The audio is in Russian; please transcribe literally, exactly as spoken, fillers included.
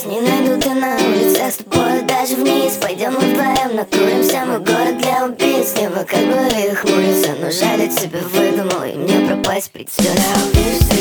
нас не найдут, и на улицах с тобой даже вниз. Пойдем мы вдвоем, накуримся, мы город для убийц. Небо как бы и хмурится, но жаль, я тебя выдумал, и мне пропасть придется. Вчера увидишь